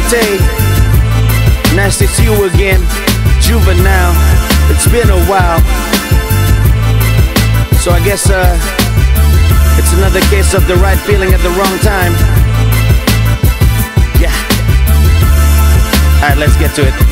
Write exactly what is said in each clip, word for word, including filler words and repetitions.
Tay. Nice to see you again, Juvenile. It's been a while. So I guess uh, it's another case of the right feeling at the wrong time. Yeah. Alright, let's get to it.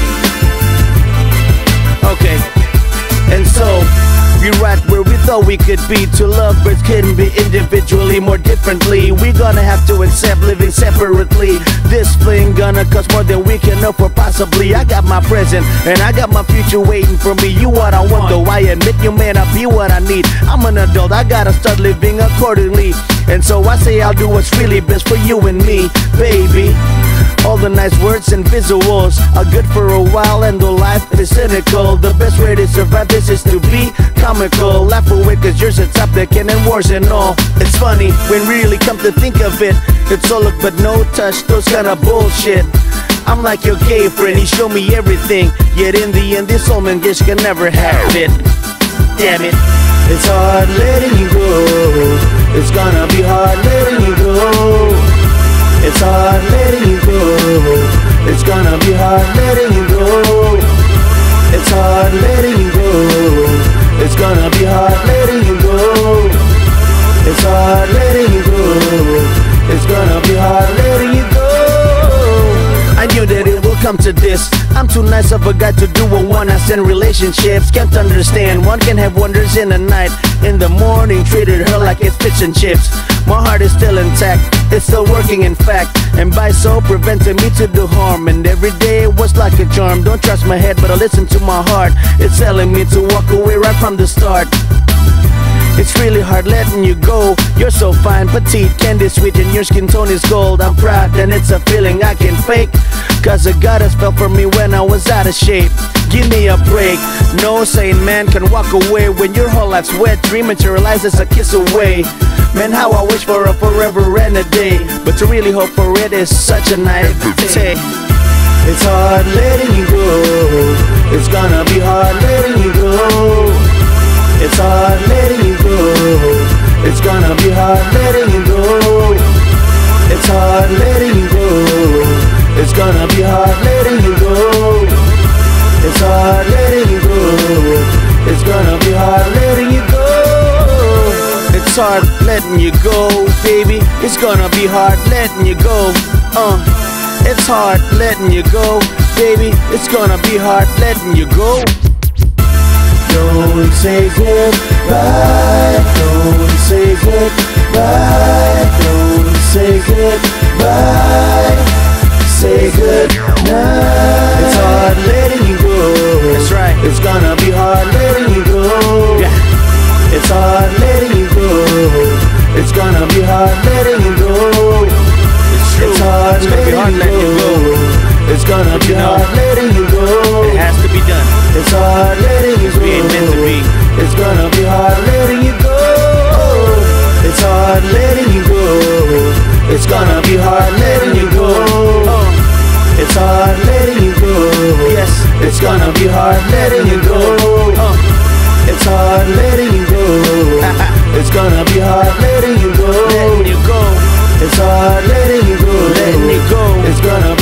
Okay. And so we're right where we thought we could be. Two lovebirds couldn't be individually more differently. We're gonna have to accept living separately. This fling gonna cost more than we can afford possibly. I got my present and I got my future waiting for me. You what I want though, I admit you may not be what I need. I'm an adult, I gotta start living accordingly. And so I say I'll do what's really best for you and me, baby. All the nice words and visuals are good for a while, and though life is cynical, the best way to survive this is to be comical. Laugh away cause yours a topic and then wars and all. It's funny when we really come to think of it. It's all look but no touch, those kind of bullshit. I'm like your gay friend, he showed me everything, yet in the end this old man just can never have it. Damn it. It's hard letting you go. It's gonna be hard letting you go. It's hard letting you go. It's gonna be hard letting you go. It's hard letting you go. It's gonna be hard letting you go. It's hard letting you go. It's gonna be hard letting you go. I knew that it will come to this. I'm too nice of a guy to do a one-night stand relationships. Can't understand, one can have wonders in the night. In the morning, treated her like it's fish and chips. My heart is still intact, it's still working in fact. And by so preventing me to do harm. And every day it was like a charm. Don't trust my head but I listen to my heart. It's telling me to walk away right from the start. It's really hard letting you go. You're so fine, petite, candy sweet, and your skin tone is gold. I'm proud and it's a feeling I can fake, cause a goddess fell for me when I was out of shape. Give me a break. No sane man can walk away when your whole life's wet. Dream materializes a kiss away. Man, how I wish for a forever and a day, but to really hope for it is such a naivete. It's hard letting you go. It's gonna be hard letting you go. It's hard letting you go. It's gonna be hard letting you go. It's hard letting you go. It's gonna be hard letting you go. It's hard letting you go. It's gonna be hard letting you go. It's hard letting you go, baby. It's gonna be hard letting you go. Uh, it's hard letting you go, baby. It's gonna be hard letting you go. Don't say goodbye. Don't say goodbye. Don't say goodbye. Say goodnight. It's hard letting you go. That's right. It's gonna be hard letting you go. Yeah. It's hard letting you go. It's gonna be hard letting you go. It's true. It's hard It's gonna be hard letting you go. It's gonna be you know, hard letting you go. It has to be done. It's hard letting you go. We ain't meant to be. It's gonna be hard letting you go. It's hard letting you go. It's gonna be hard letting you go. It's hard letting you go. Yes. It's gonna be hard letting you go. It's hard letting you go. It's gonna be hard letting you go. Letting you go. It's hard letting you go. Letting you go. It's gonna